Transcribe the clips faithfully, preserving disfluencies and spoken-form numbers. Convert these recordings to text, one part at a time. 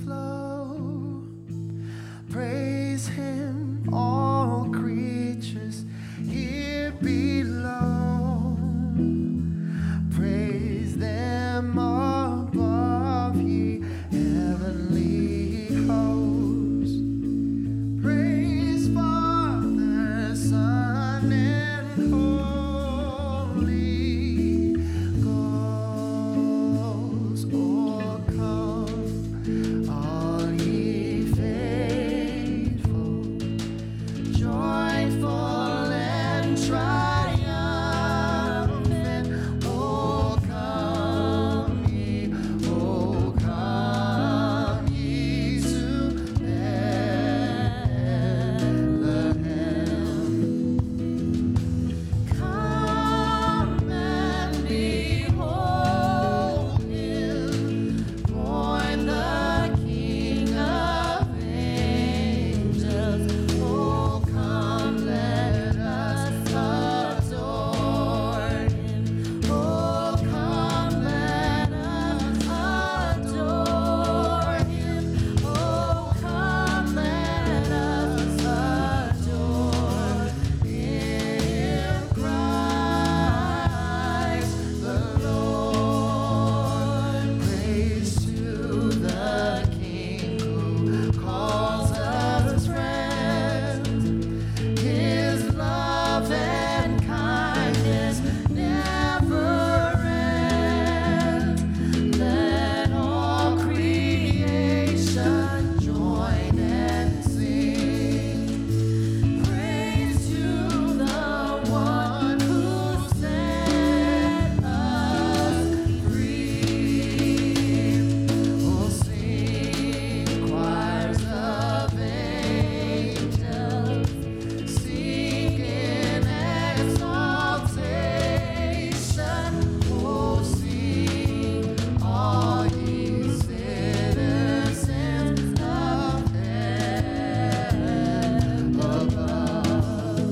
flow. Praise him, all creatures here below. Praise them above, ye heavenly hosts. Praise Father, Son, and Holy Ghost. Oh, come, all ye faithful, joyful and triumphant. Oh, come ye, oh, come ye to Bethlehem. Come and behold him, born the King of angels. Oh, come, let us adore him. Oh, come, let us adore him. Oh, come, let us adore him, Christ the Lord. Praise to the King who calls us friends. His love and kindness never ends. Let all creation join and sing. Praise to the one who set us free. Oh, sing choirs of angels, sing in exaltation. Oh, sing all ye citizens of heaven above.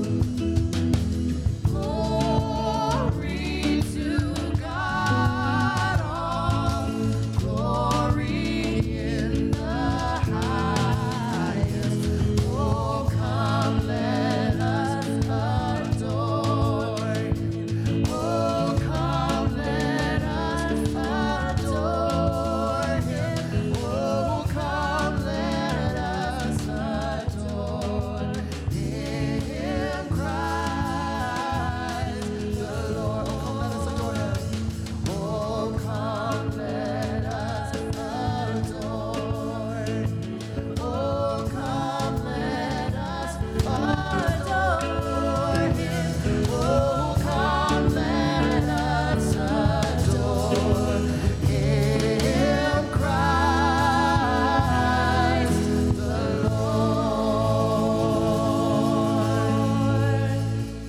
Glory to God, all glory in the highest. Oh, come, let us adore him. Oh, come, let us adore him. Oh, come, let us adore him, Christ the Lord. Oh, come, let us adore him. Oh, come, let us adore him. Oh, come, let us adore him, Christ the Lord.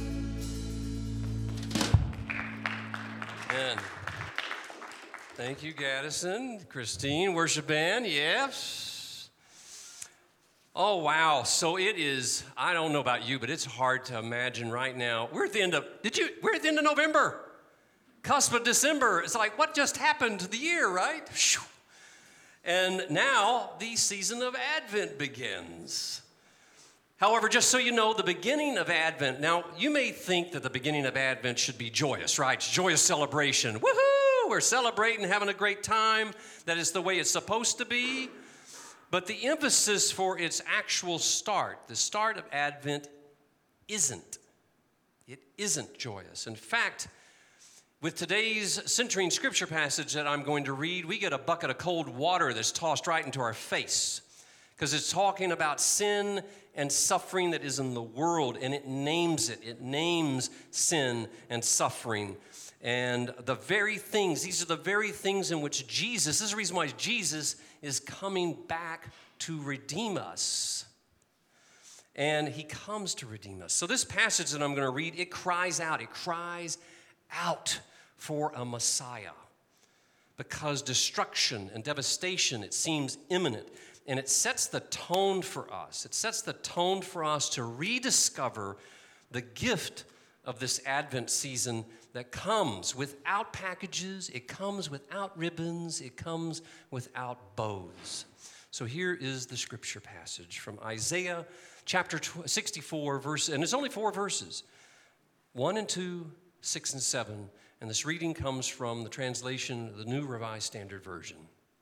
Amen. Thank you, Gaddison. Christine, worship band, yes. Oh, wow. So it is, I don't know about you, but it's hard to imagine right now. We're at the end of, did you, we're at the end of November. Cusp of December. It's like, what just happened to the year, right? Phew. And now the season of Advent begins. However, just so you know, the beginning of Advent, now you may think that the beginning of Advent should be joyous, right? It's joyous celebration. Woohoo! We're celebrating, having a great time. That is the way it's supposed to be. But the emphasis for its actual start, the start of Advent, isn't. It isn't joyous. In fact, with today's centering scripture passage that I'm going to read, we get a bucket of cold water that's tossed right into our face because it's talking about sin and suffering that is in the world, and it names it. It names sin and suffering. And the very things, these are the very things in which Jesus, this is the reason why Jesus is coming back to redeem us. And he comes to redeem us. So this passage that I'm going to read, it cries out, it cries out for a Messiah. Because destruction and devastation, it seems imminent. And it sets the tone for us. It sets the tone for us to rediscover the gift of this Advent season that comes without packages, it comes without ribbons, it comes without bows. So here is the scripture passage from Isaiah chapter sixty-four, verse, and it's only four verses, one and two, six and seven. And this reading comes from the translation of the New Revised Standard Version.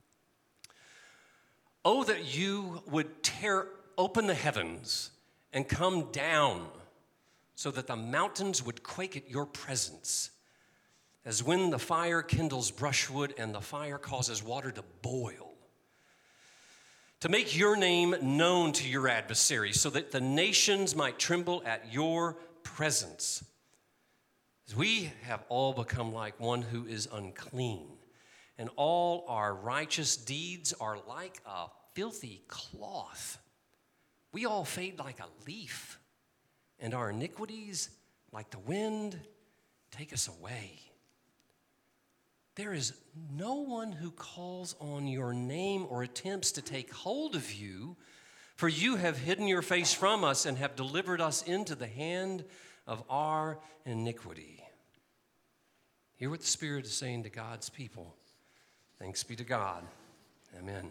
Oh, that you would tear open the heavens and come down so that the mountains would quake at your presence, as when the fire kindles brushwood and the fire causes water to boil. To make your name known to your adversaries, so that the nations might tremble at your presence. As we have all become like one who is unclean, and all our righteous deeds are like a filthy cloth. We all fade like a leaf, and our iniquities, like the wind, take us away. There is no one who calls on your name or attempts to take hold of you, for you have hidden your face from us and have delivered us into the hand of our iniquity. Hear what the Spirit is saying to God's people. Thanks be to God. Amen.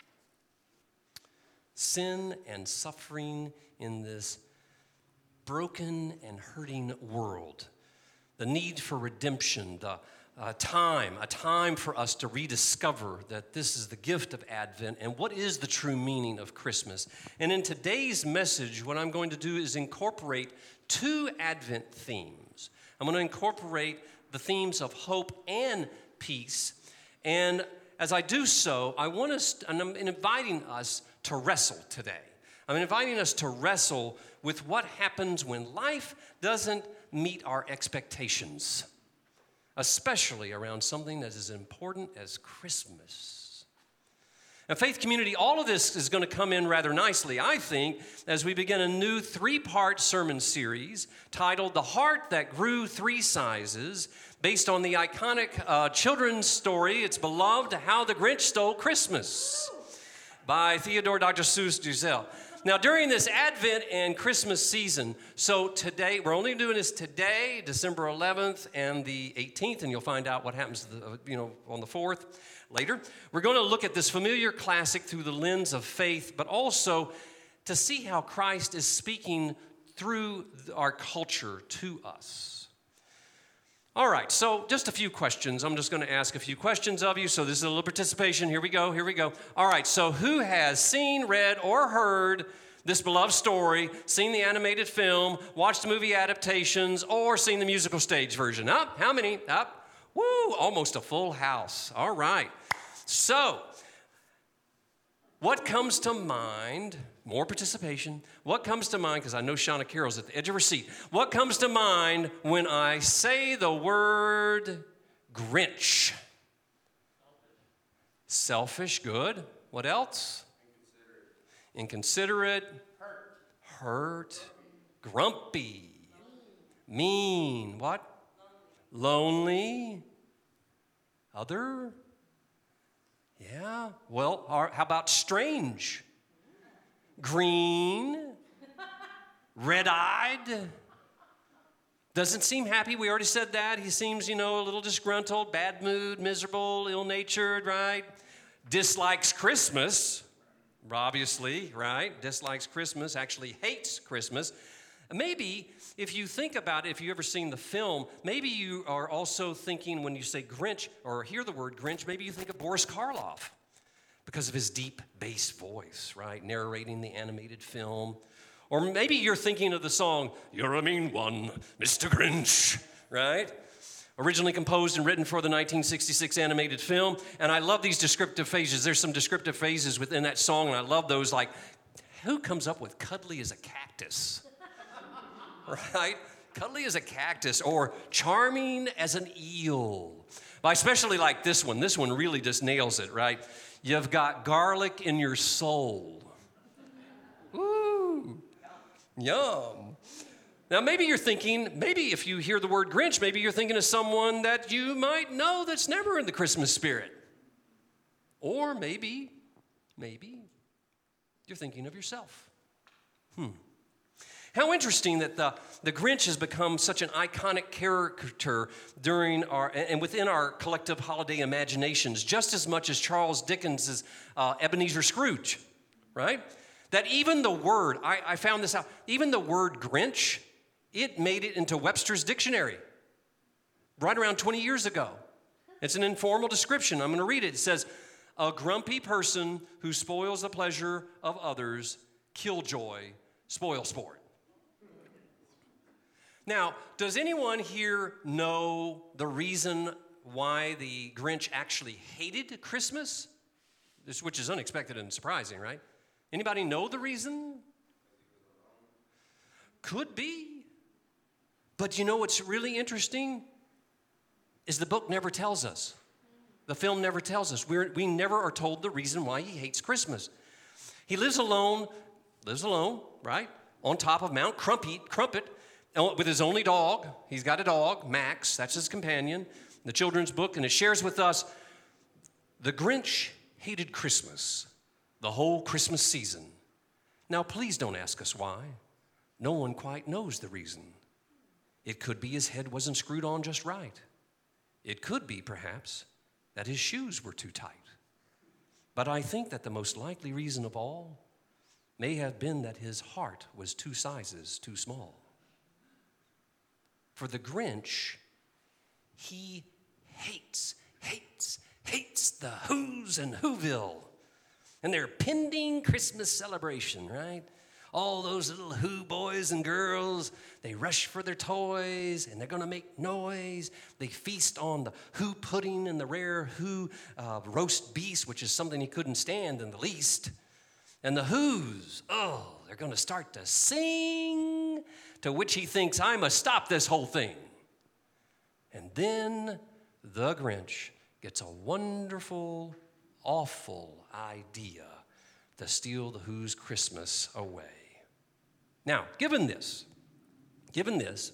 Sin and suffering in this broken and hurting world, the need for redemption, the uh, time, a time for us to rediscover that this is the gift of Advent and what is the true meaning of Christmas. And in today's message, what I'm going to do is incorporate two Advent themes. I'm going to incorporate the themes of hope and peace. And as I do so, I want us, and I'm inviting us to wrestle today. I'm inviting us to wrestle with what happens when life doesn't meet our expectations, especially around something that is as important as Christmas. Now, Faith Community, all of this is going to come in rather nicely, I think, as we begin a new three-part sermon series titled The Heart That Grew Three Sizes, based on the iconic uh, children's story, It's Beloved, How the Grinch Stole Christmas, by Theodore Doctor Seuss Duzel. Now, during this Advent and Christmas season, so today, we're only doing this today, December eleventh and the eighteenth, and you'll find out what happens, to the, you know, on the fourth later. We're going to look at this familiar classic through the lens of faith, but also to see how Christ is speaking through our culture to us. All right, so just a few questions. I'm just going to ask a few questions of you. So this is a little participation. Here we go, here we go. All right, so who has seen, read, or heard this beloved story, seen the animated film, watched the movie adaptations, or seen the musical stage version? Up? How many? Up? Woo, almost a full house. All right. So, what comes to mind? More participation. What comes to mind, because I know Shauna Carroll's at the edge of her seat. What comes to mind when I say the word Grinch? Selfish, good. What else? Inconsiderate. Inconsiderate. Hurt. Hurt. Grumpy. Mean. What? Lonely. Other. Yeah. Well, how about strange? Green, red-eyed, doesn't seem happy. We already said that. He seems, you know, a little disgruntled, bad mood, miserable, ill-natured, right? Dislikes Christmas, obviously, right? Dislikes Christmas, actually hates Christmas. Maybe if you think about it, if you've ever seen the film, maybe you are also thinking when you say Grinch or hear the word Grinch, maybe you think of Boris Karloff, because of his deep bass voice, right? Narrating the animated film. Or maybe you're thinking of the song, You're a Mean One, Mister Grinch, right? Originally composed and written for the nineteen sixty-six animated film. And I love these descriptive phrases. There's some descriptive phrases within that song, and I love those, like, who comes up with cuddly as a cactus? Right? Cuddly as a cactus, or charming as an eel. I especially like this one. This one really just nails it, right? You've got garlic in your soul. Ooh, yum. Now, maybe you're thinking, maybe if you hear the word Grinch, maybe you're thinking of someone that you might know that's never in the Christmas spirit. Or maybe, maybe you're thinking of yourself. Hmm. How interesting that the, the Grinch has become such an iconic character during our and within our collective holiday imaginations, just as much as Charles Dickens' uh, Ebenezer Scrooge, right? That even the word, I, I found this out, even the word Grinch, it made it into Webster's dictionary right around twenty years ago. It's an informal description. I'm going to read it. It says, a grumpy person who spoils the pleasure of others, killjoy, spoil sport. Now, does anyone here know the reason why the Grinch actually hated Christmas? This, which is unexpected and surprising, right? Anybody know the reason? Could be. But you know what's really interesting? Is the book never tells us. The film never tells us. We're, we never are told the reason why he hates Christmas. He lives alone, lives alone, right? On top of Mount Crumpet, Crumpet, with his only dog. He's got a dog, Max, that's his companion, the children's book, and it shares with us, the Grinch hated Christmas, the whole Christmas season. Now, please don't ask us why. No one quite knows the reason. It could be his head wasn't screwed on just right. It could be, perhaps, that his shoes were too tight. But I think that the most likely reason of all may have been that his heart was two sizes too small. For the Grinch, he hates, hates, hates the Who's and Whoville and their pending Christmas celebration, right? All those little Who boys and girls, they rush for their toys and they're going to make noise. They feast on the Who pudding and the rare Who uh, roast beast, which is something he couldn't stand in the least. And the Who's, oh, they're going to start to sing, to which he thinks, I must stop this whole thing. And then the Grinch gets a wonderful, awful idea to steal the Who's Christmas away. Now, given this, given this,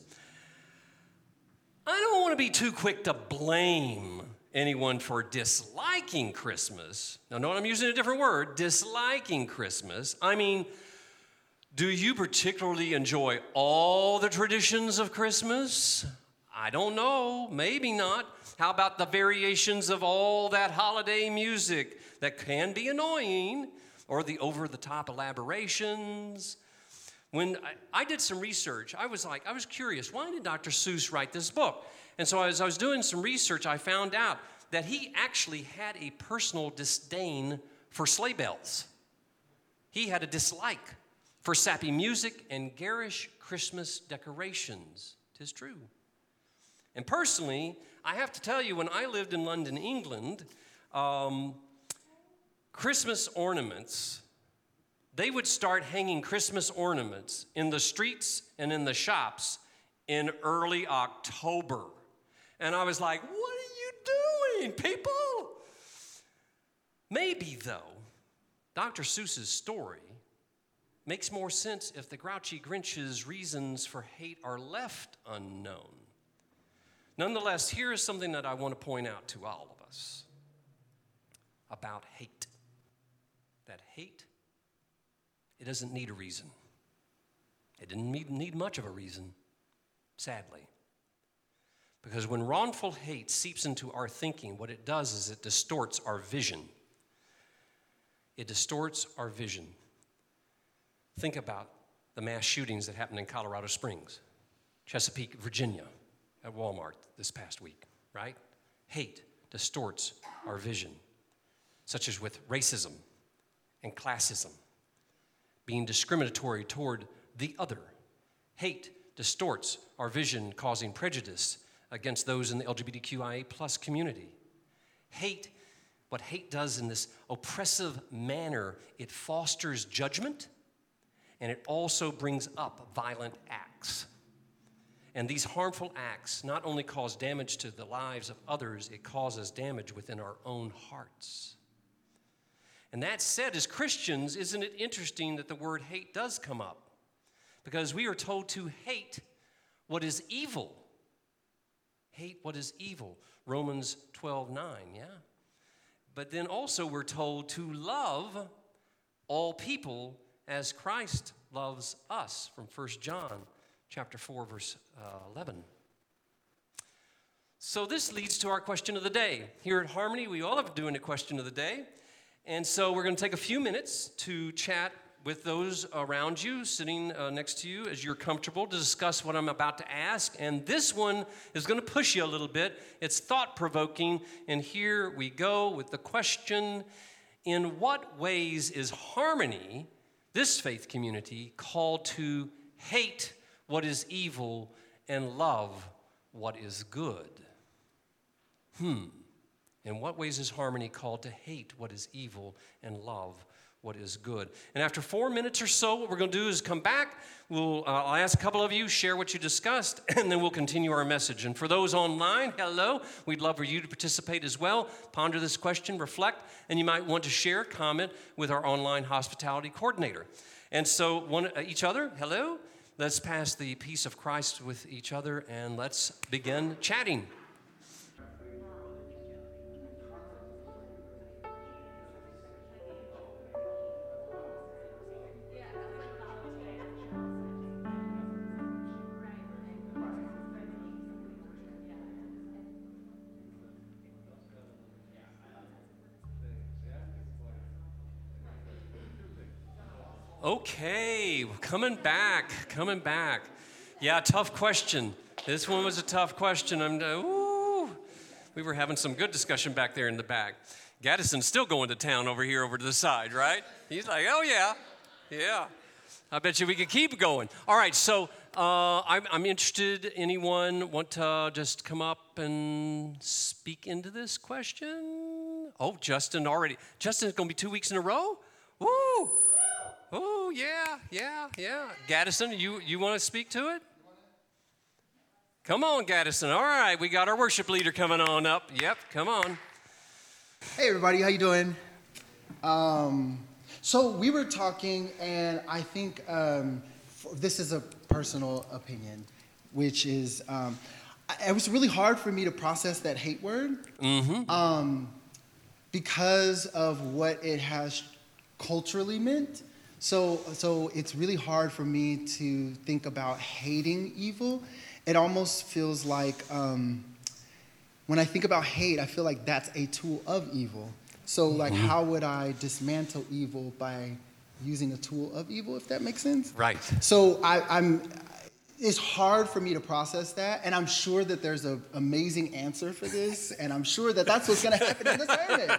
I don't want to be too quick to blame anyone for disliking Christmas. Now, note I'm using a different word, disliking Christmas. I mean, do you particularly enjoy all the traditions of Christmas? I don't know, maybe not. How about the variations of all that holiday music that can be annoying, or the over-the-top elaborations? When I, I did some research, I was like, I was curious, why did Doctor Seuss write this book? And so as I was doing some research, I found out that he actually had a personal disdain for sleigh bells. He had a dislike for sappy music and garish Christmas decorations. 'Tis true. And personally, I have to tell you, when I lived in London, England, um, Christmas ornaments, they would start hanging Christmas ornaments in the streets and in the shops in early October. And I was like, what are you doing, people? Maybe, though, Doctor Seuss's story makes more sense if the grouchy Grinch's reasons for hate are left unknown. Nonetheless, here is something that I want to point out to all of us about hate. That hate, it doesn't need a reason. It didn't need, need much of a reason, sadly. Because when wrongful hate seeps into our thinking, what it does is it distorts our vision. It distorts our vision. Think about the mass shootings that happened in Colorado Springs, Chesapeake, Virginia, at Walmart this past week, right? Hate distorts our vision, such as with racism and classism, being discriminatory toward the other. Hate distorts our vision, causing prejudice against those in the L G B T Q I A plus community. Hate, what hate does in this oppressive manner, it fosters judgment, and it also brings up violent acts. And these harmful acts not only cause damage to the lives of others, it causes damage within our own hearts. And that said, as Christians, isn't it interesting that the word hate does come up? Because we are told to hate what is evil. Hate what is evil. Romans twelve nine, yeah? But then also we're told to love all people as Christ loves us, from First John chapter four, verse uh, eleven. So this leads to our question of the day. Here at Harmony, we all have doing a question of the day. And so we're going to take a few minutes to chat with those around you, sitting uh, next to you as you're comfortable, to discuss what I'm about to ask. And this one is going to push you a little bit. It's thought-provoking. And here we go with the question, in what ways is Harmony, this faith community, called to hate what is evil and love what is good? Hmm. In what ways is Harmony called to hate what is evil and love what is good? And after four minutes or so, what we're going to do is come back. We'll, uh, I'll ask a couple of you, share what you discussed, and then we'll continue our message. And for those online, hello. We'd love for you to participate as well. Ponder this question, reflect, and you might want to share, comment with our online hospitality coordinator. And so one, uh, each other, hello. Let's pass the peace of Christ with each other, and let's begin chatting. Okay, coming back, coming back. Yeah, tough question. This one was a tough question. I'm, uh, ooh, we were having some good discussion back there in the back. Gaddison's still going to town over here, over to the side, right? He's like, oh yeah, yeah. I bet you we could keep going. All right, so uh, I'm, I'm interested. Anyone want to just come up and speak into this question? Oh, Justin already. Justin's going to be two weeks in a row? Woo! Oh, yeah, yeah, yeah. Gaddison, you, you want to speak to it? Come on, Gaddison. All right, we got our worship leader coming on up. Yep, come on. Hey, everybody, how you doing? Um, so we were talking, and I think um, f- this is a personal opinion, which is um, I, it was really hard for me to process that hate word Mm-hmm. um, because of what it has culturally meant. So, so it's really hard for me to think about hating evil. It almost feels like um, when I think about hate, I feel like that's a tool of evil. So, like, Mm-hmm. how would I dismantle evil by using a tool of evil, if that makes sense? Right. So, I, I'm. It's hard for me to process that, and I'm sure that there's an amazing answer for this, and I'm sure that that's what's going to happen in this sermon.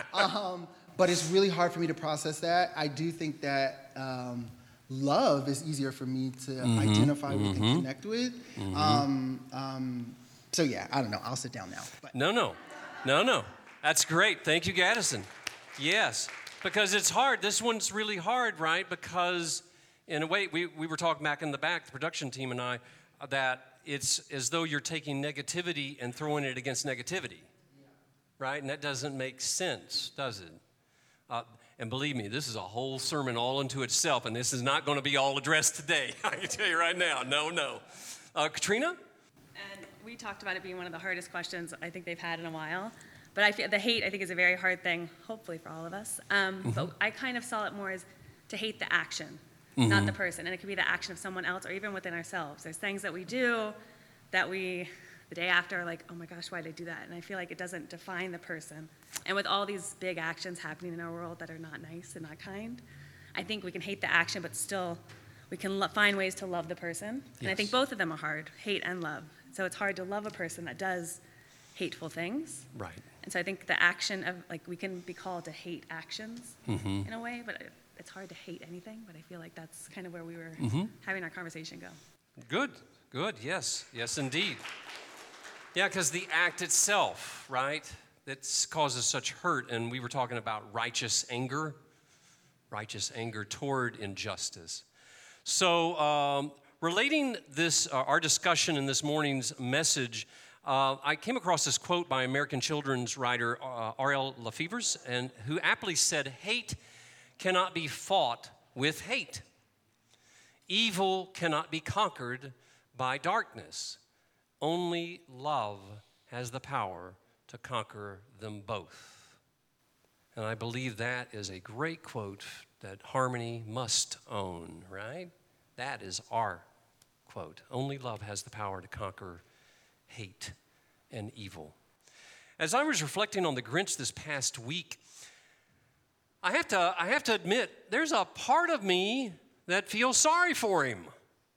Um, But it's really hard for me to process that. I do think that um, love is easier for me to Mm-hmm, identify with mm-hmm, and connect with. mm-hmm. Um, um, so yeah, I don't know. I'll sit down now. But. No, no, no, no. That's great. Thank you, Gaddison. Yes, because it's hard. This one's really hard, right? Because in a way, we, we were talking back in the back, the production team and I, that it's as though you're taking negativity and throwing it against negativity, right? And that doesn't make sense, does it? Uh, and believe me, this is a whole sermon all into itself, and this is not going to be all addressed today. I can tell you right now, no, no. Uh, Katrina? And we talked about it being one of the hardest questions I think they've had in a while. But I feel the hate, I think, is a very hard thing, hopefully for all of us. Um, Mm-hmm. But I kind of saw it more as to hate the action, Mm-hmm. not the person. And it could be the action of someone else or even within ourselves. There's things that we do that we, the day after, are like, oh my gosh, why did I do that? And I feel like it doesn't define the person. And with all these big actions happening in our world that are not nice and not kind, I think we can hate the action, but still we can lo- find ways to love the person. And I think Yes. both of them are hard, hate and love. So it's hard to love a person that does hateful things. Right. And so I think the action of, like, we can be called to hate actions Mm-hmm. in a way, but it, it's hard to hate anything. But I feel like that's kind of where we were Mm-hmm. having our conversation go. Good, good, yes, yes, indeed. Yeah, because the act itself, right, that causes such hurt, and we were talking about righteous anger, righteous anger toward injustice. So, um, relating this, uh, our discussion in this morning's message, uh, I came across this quote by American children's writer uh, R L Lefevre, and who aptly said, "Hate cannot be fought with hate. Evil cannot be conquered by darkness. Only love has the power to conquer them both." And I believe that is a great quote that harmony must own, right? That is our quote. Only love has the power to conquer hate and evil. As I was reflecting on the Grinch this past week, I have to, I have to admit, there's a part of me that feels sorry for him.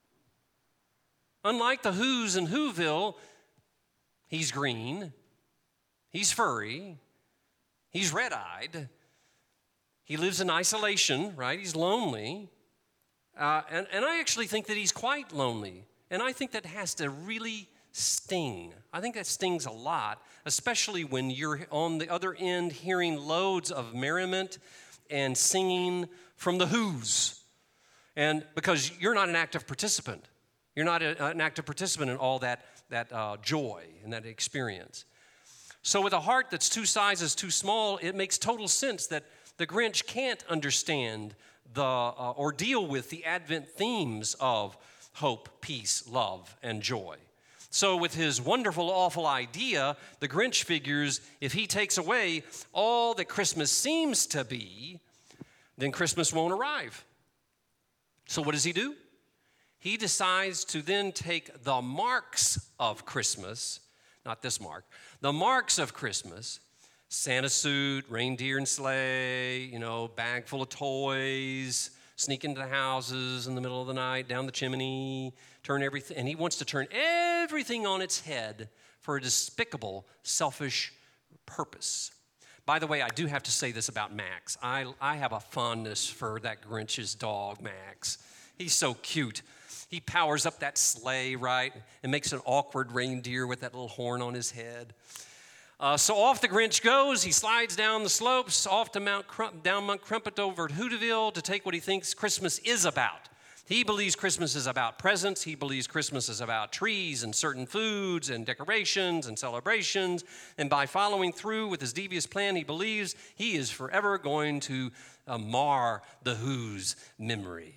Unlike the Who's in Whoville, he's green, he's furry, he's red-eyed, he lives in isolation, right? He's lonely. Uh, and, and I actually think that he's quite lonely. And I think that has to really sting. I think that stings a lot, especially when you're on the other end hearing loads of merriment and singing from the Who's. And because you're not an active participant. You're not a, an active participant in all that, that uh, joy and that experience. So with a heart that's two sizes too small, it makes total sense that the Grinch can't understand the uh, or deal with the Advent themes of hope, peace, love, and joy. So with his wonderful, awful idea, the Grinch figures if he takes away all that Christmas seems to be, then Christmas won't arrive. So what does he do? He decides to then take the marks of Christmas, not this mark, the marks of Christmas, Santa suit, reindeer and sleigh, you know, bag full of toys, sneak into the houses in the middle of the night, down the chimney, turn everything, and he wants to turn everything on its head for a despicable, selfish purpose. By the way, I do have to say this about Max. I, I have a fondness for that Grinch's dog, Max. He's so cute. He powers up that sleigh, right, and makes an awkward reindeer with that little horn on his head. Uh, so off the Grinch goes. He slides down the slopes, off to Mount Crump, down Mount Crumpet over at Hooterville to take what he thinks Christmas is about. He believes Christmas is about presents. He believes Christmas is about trees and certain foods and decorations and celebrations. And by following through with his devious plan, he believes he is forever going to uh, mar the Who's memory.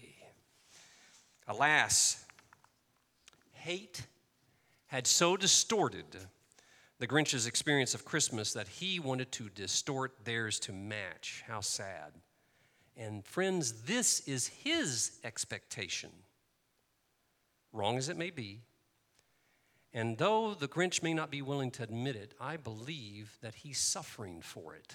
Alas, hate had so distorted the Grinch's experience of Christmas that he wanted to distort theirs to match. How sad. And friends, this is his expectation, wrong as it may be. And though the Grinch may not be willing to admit it, I believe that he's suffering for it.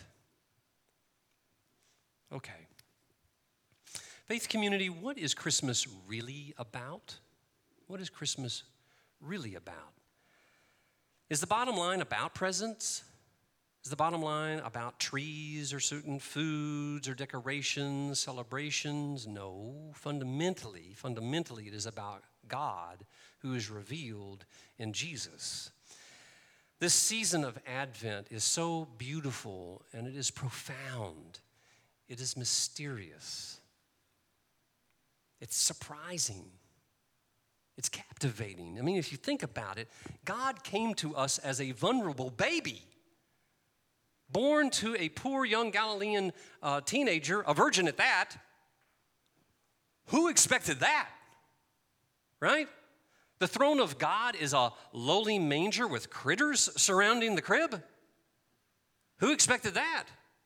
Okay. Faith community, what is Christmas really about? What is Christmas really about? Is the bottom line about presents? Is the bottom line about trees or certain foods or decorations, celebrations? No. Fundamentally, fundamentally, it is about God who is revealed in Jesus. This season of Advent is so beautiful and it is profound. It is mysterious. It's surprising. It's captivating. I mean, if you think about it, God came to us as a vulnerable baby, born to a poor young Galilean uh, teenager, a virgin at that. Who expected that? Right? The throne of God is a lowly manger with critters surrounding the crib. Who expected that?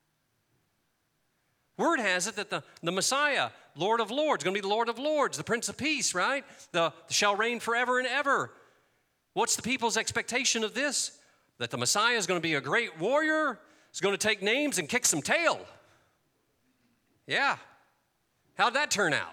Word has it that the, the Messiah, Lord of Lords, going to be the Lord of Lords, the Prince of Peace, right? The, the shall reign forever and ever. What's the people's expectation of this? That the Messiah is going to be a great warrior, is going to take names and kick some tail. Yeah. How'd that turn out?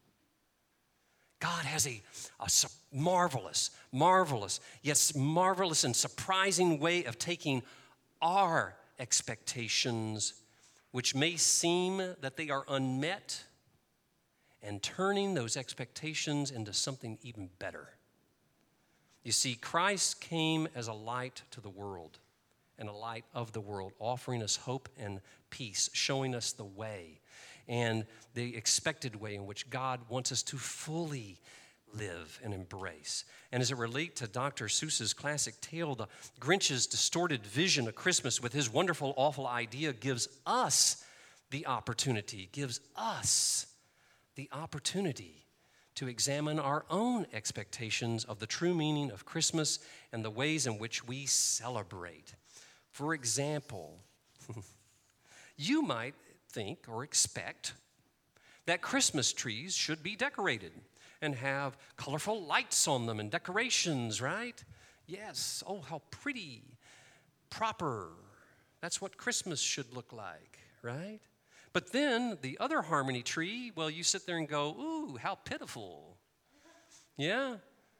God has a, a marvelous, marvelous, yes, marvelous and surprising way of taking our expectations, which may seem that they are unmet, and turning those expectations into something even better. You see, Christ came as a light to the world and a light of the world, offering us hope and peace, showing us the way and the expected way in which God wants us to fully live and embrace. And as it relates to Doctor Seuss's classic tale, the Grinch's distorted vision of Christmas with his wonderful, awful idea gives us the opportunity, gives us the opportunity to examine our own expectations of the true meaning of Christmas and the ways in which we celebrate. For example, you might think or expect that Christmas trees should be decorated and have colorful lights on them and decorations, right? Yes. Oh, how pretty, proper. That's what Christmas should look like, right? But then the other harmony tree, well, you sit there and go, ooh, how pitiful. Yeah?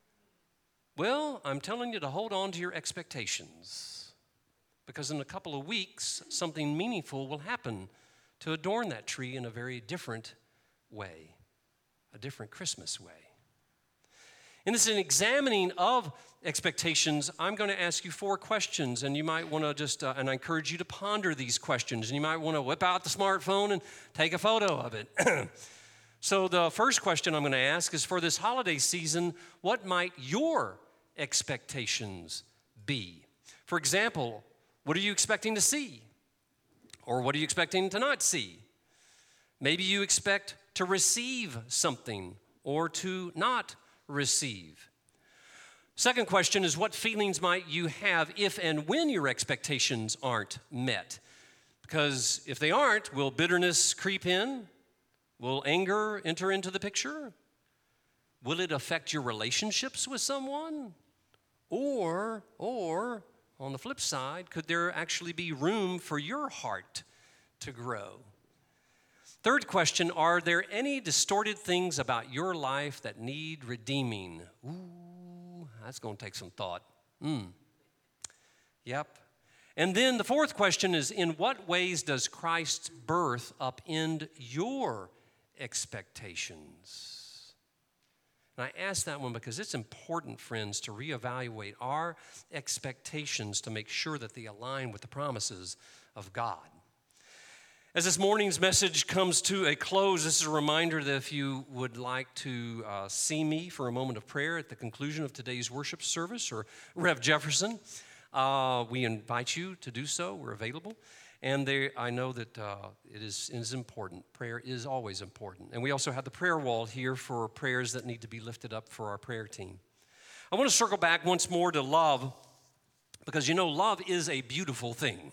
Well, I'm telling you to hold on to your expectations, because in a couple of weeks, something meaningful will happen to adorn that tree in a very different way, a different Christmas way. In this examining of expectations, I'm going to ask you four questions, and you might want to just, uh, and I encourage you to ponder these questions, and you might want to whip out the smartphone and take a photo of it. So the first question I'm going to ask is, for this holiday season, what might your expectations be? For example, what are you expecting to see? Or what are you expecting to not see? Maybe you expect to receive something or to not receive. Second question is, what feelings might you have if and when your expectations aren't met? Because if they aren't, will bitterness creep in? Will anger enter into the picture? Will it affect your relationships with someone? Or, or, on the flip side, could there actually be room for your heart to grow? Third question, are there any distorted things about your life that need redeeming? Ooh, that's going to take some thought. Mm. Yep. And then the fourth question is, in what ways does Christ's birth upend your expectations? And I ask that one because it's important, friends, to reevaluate our expectations to make sure that they align with the promises of God. As this morning's message comes to a close, this is a reminder that if you would like to uh, see me for a moment of prayer at the conclusion of today's worship service, or Rev Jefferson, uh, we invite you to do so. We're available. And they, I know that uh, it is, it is important. Prayer is always important. And we also have the prayer wall here for prayers that need to be lifted up for our prayer team. I want to circle back once more to love, because you know, love is a beautiful thing.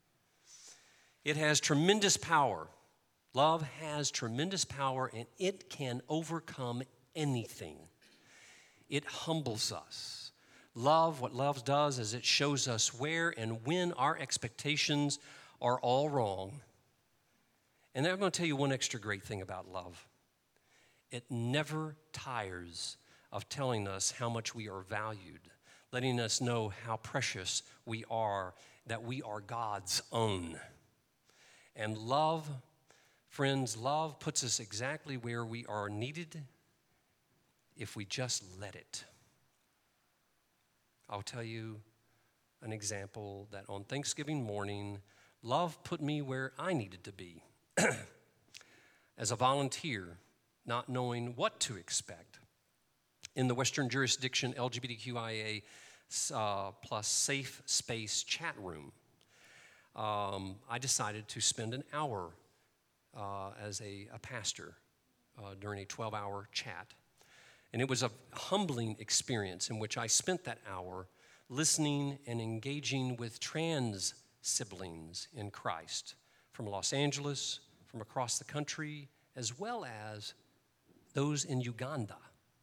It has tremendous power. Love has tremendous power, and it can overcome anything. It humbles us. Love, what love does is it shows us where and when our expectations are all wrong. And I'm going to tell you one extra great thing about love. It never tires of telling us how much we are valued, letting us know how precious we are, that we are God's own. And love, friends, love puts us exactly where we are needed if we just let it. I'll tell you an example that on Thanksgiving morning, love put me where I needed to be as a volunteer, not knowing what to expect. In the Western Jurisdiction L G B T Q I A uh, plus safe space chat room, Um, I decided to spend an hour uh, as a, a pastor uh, during a twelve-hour chat. And it was a humbling experience in which I spent that hour listening and engaging with trans siblings in Christ from Los Angeles, from across the country, as well as those in Uganda.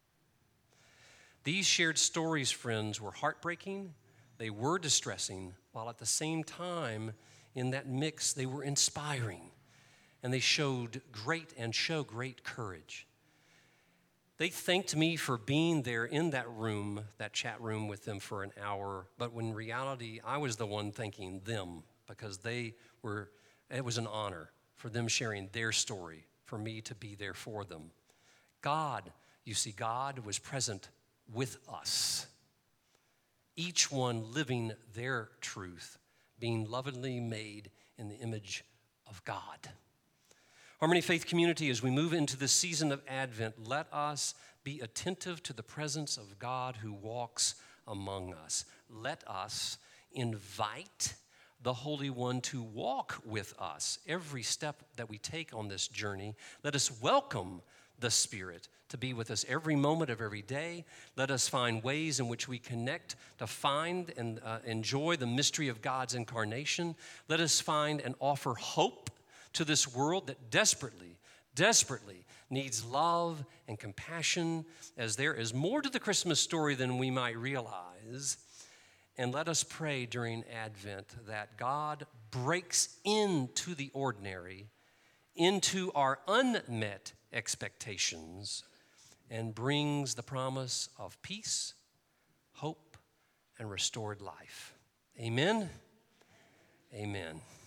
These shared stories, friends, were heartbreaking. They were distressing, while at the same time, in that mix, they were inspiring, and they showed great and show great courage. They thanked me for being there in that room, that chat room with them for an hour, but when in reality, I was the one thanking them because they were, it was an honor for them sharing their story, for me to be there for them. God, you see, God was present with us. Each one living their truth, being lovingly made in the image of God. Harmony Faith Community, as we move into this season of Advent, let us be attentive to the presence of God who walks among us. Let us invite the Holy One to walk with us every step that we take on this journey. Let us welcome the Spirit to be with us every moment of every day. Let us find ways in which we connect to find and uh, enjoy the mystery of God's incarnation. Let us find and offer hope to this world that desperately, desperately needs love and compassion, as there is more to the Christmas story than we might realize. And let us pray during Advent that God breaks into the ordinary, into our unmet expectations, and brings the promise of peace, hope, and restored life. Amen. Amen.